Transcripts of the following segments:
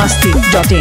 biharmasti.in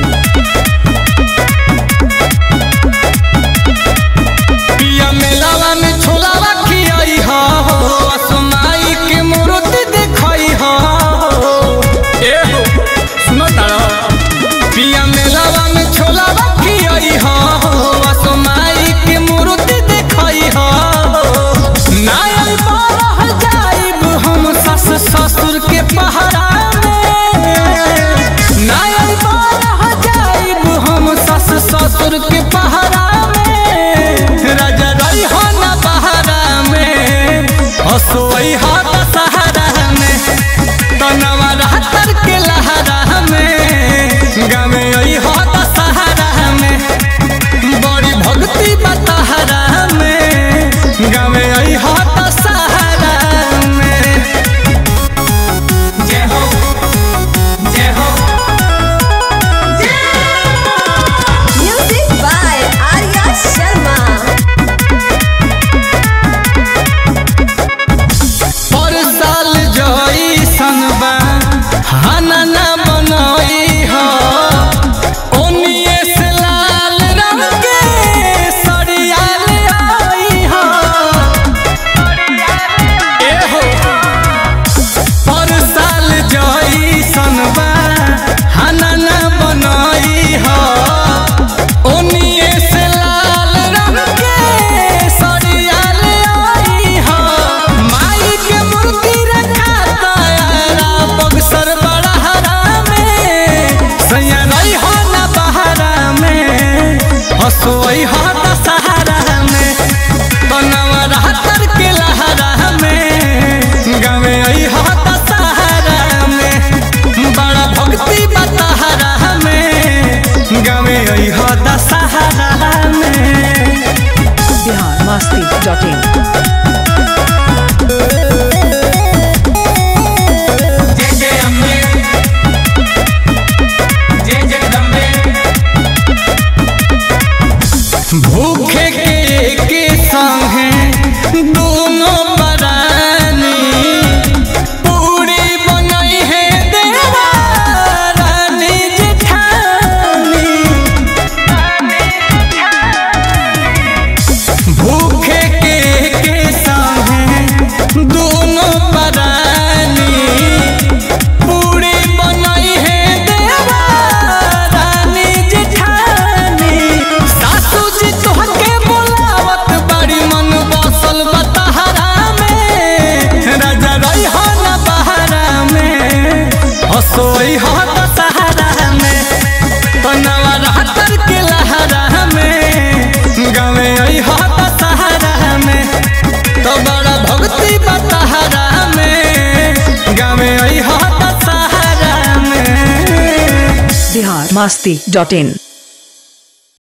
पिया मेलावा में छोलावा खियाई हो असमाई के मूर्ति देखई हो ए हो सुनो तारा पिया मेलावा में छोलावा खियाई हो असमाई के मूर्ति देखई हो नायल बारह जाइब हम सस ससुर के पहरा में नायल बारह जाइब हम सस ससुर के पहरा राजा रही हो ना बहारा में हसोई हो दशहरा में तनवा रहतर के लहरा में गावे आई हो दशहरा में बड़ी भक्ति बतहरा में गावे आई हो दशहरा में जय हो जय हो Music by Arya Sharma. पर साल जोई सनबा हाना ना बनई हो ओनिए से लाल रंग के सड़िया ले आई हो ए हो पर साल जोई सनबा हाना ना बनई हो ओनिए से लाल रंग के सड़िया ले आई हो माई के मूर्ति रखा तारा बक्सर बड़ा हरा में सैया नहीं हो ना बहारा में हसोई हो दशहरा में बनवा रहतर के लहरा में गावे आई हो दशहरा में बड़ा भक्ति बतहरा में गावे आई हो दशहरा में biharmasti.in जय जय अम्बे जय जगदम्बे भूखे के संगे दोनों परानी पूरी बनई है देवा रानी जेठानी भूखे के संगे दोनों परानी पूरी बनई है देवा रानी जेठानी सासू जी तोहके बोलावत बड़ी मन बसल बतहरा में राजा रही हो ना बहारा में हसोई हो दशहरा में तनवा रहतर के लहरा में गावे आई हो दशहरा में तो बड़ा भक्ति बतहरा में गावे आई हो दशहरा में biharmasti.in